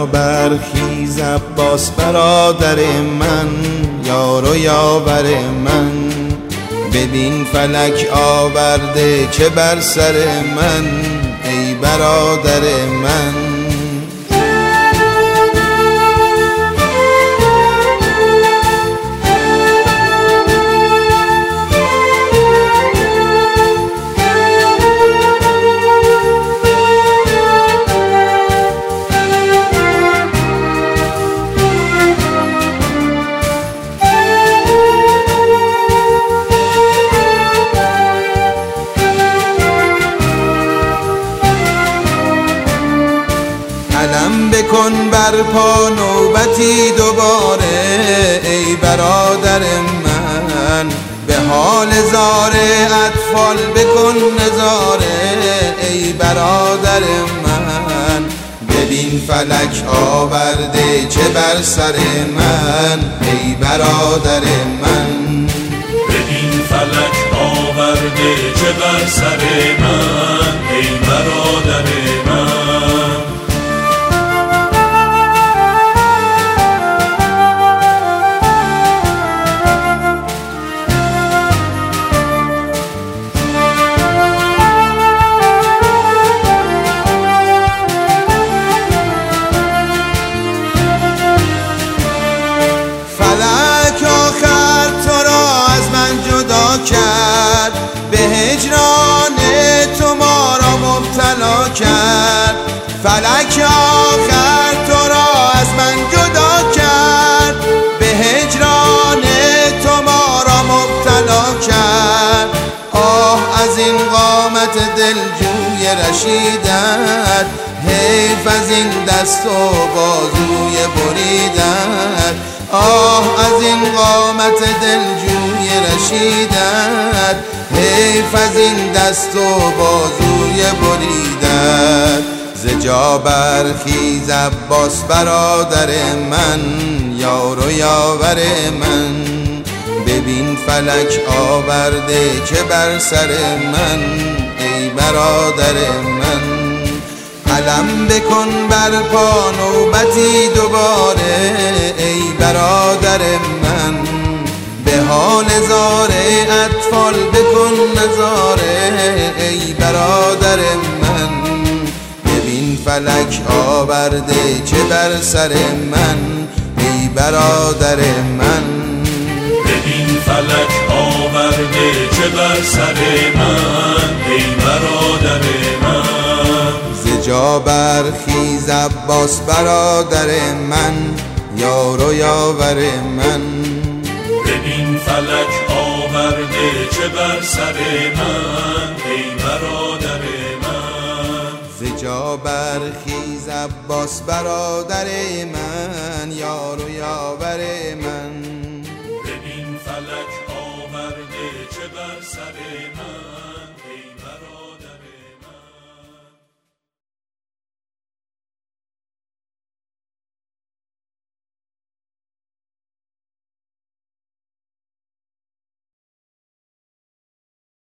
برخیز عباس برادر من، یار و یاور من. ببین فلک آورده چه بر سر من، ای برادر من. علم بکن برپا نوبتی دوباره، ای برادر من. به حال زار اطفال بکن نظاره، ای برادر من. ببین فلک آورده چه بر سر من، ای برادر من. ببین فلک آورده چه بر سر من، ای برادر من. کرد به هجران تو ما را مبتلا کرد. فلک آخر تو را از من جدا کرد، به هجران تو ما را مبتلا کرد. آه از این قامت دلجوی رشیدت، حیف از این دست و بازوی بریدت. آه از این قامت دلجوی رشیدت، حیف از این دست و بازوی بریدت. ز جا برخیز عباس برادر من، یار و یاور من. ببین فلک آورده چه بر سر من، ای برادر من. علم بکن برپا نوبتی دوباره، ای برادر من. به حال زار اطفال بکن نظاره، ای برادر من. ببین فلک آورده چه بر سر من، ای برادر من. ببین فلک آورده چه بر سر من، ای برادر من. ز جا برخیز عباس برادر من، یار و یاور من. ببین فلک آورده چه بر سر من، ای برادر من. ز جا برخیز عباس برادر من، یار و یاور من. ببین فلک آورده چه بر سر من.